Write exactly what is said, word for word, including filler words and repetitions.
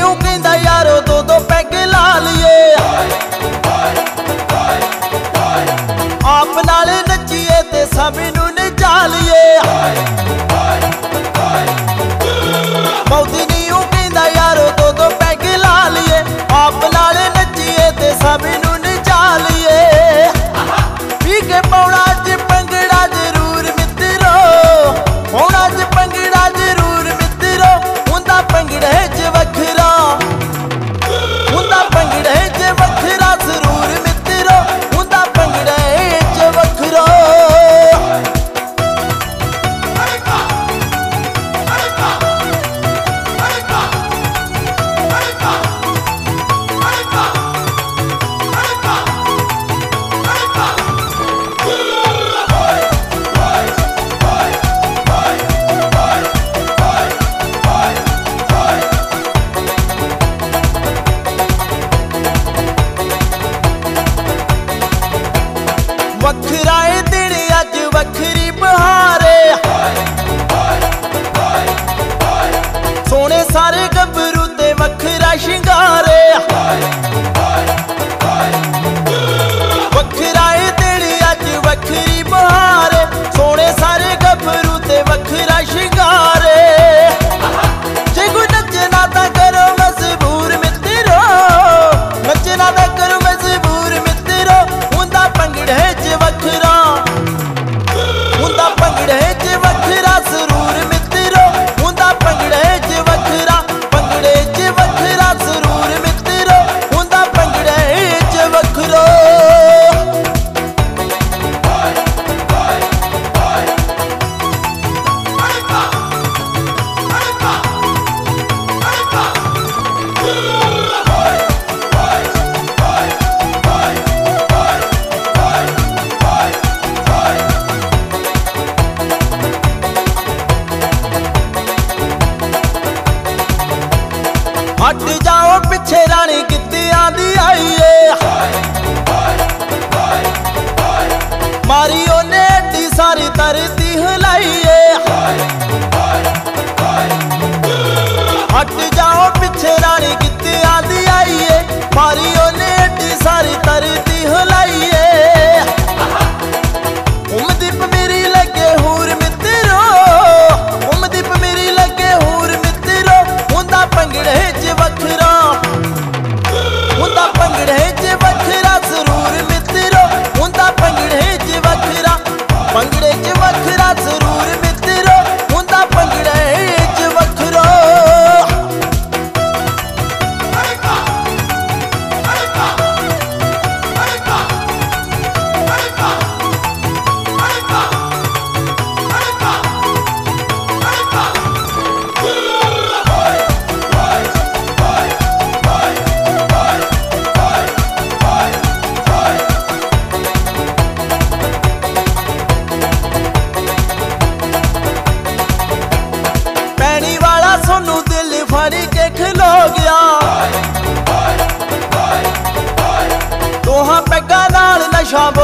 ऊ कहंदा यारो दो दो पैग ला लिए आप नाले नचिए ते सब नू नचा लिए मौती ऊ कहंदा यारो दो दो पैग ला लिए आप नाले नचिए ते सब नू नचा लिए पी के पौना च पंगड़ा जरूर मित्रो पौना च पंगड़ा जरूर मित्रो हुंदा पंगड़े च वखरा हुंदा पंगड़े च वखरा जरूर मित्रो हुंदा पंगड़े च वखरा वखराए दिन अज वखरी बहारे सोने सारे गभरू ते वखरा शिंगारे वखराए दिन अज वखरी बहारे सोने सारे गभरू ते वखरा शिंगारे जे कोई नचना ता करो मजबूर मित्रो नचना ता करो मजबूर मित्रो हुंदा पंगड़े च वखरा हुंदा पंगड़े च वखरा जरूर मित्रो हुंदा पंगड़े च वखरा पंगड़े च वखरा जरूर मित्रो हुंदा पंगड़े च वखरा हट जाओ पिछे रानी कित्तियां दी आईए मारी ओने एडी सारी तरती हिलाईए हट जाओ पिछे रानी कित्तियां दी आईए मारी ओने एडी सारी तरती हिलाईए उमदीप मेरी लगे हूर मित्रो उमदीप मेरी लगे हूर मित्रो हुंदा पंगड़े च वखरा हुंदा पंगड़े च वखरा जरूर मित्रो हुंदा पंगड़े च वखरा पंगड़े च वखरा जरूर मित्रो हुंदा पंगड़े च वखरा पैनी वाला सोनू दिल फड़ी के खलो गया दोहां पैगा नाल नशा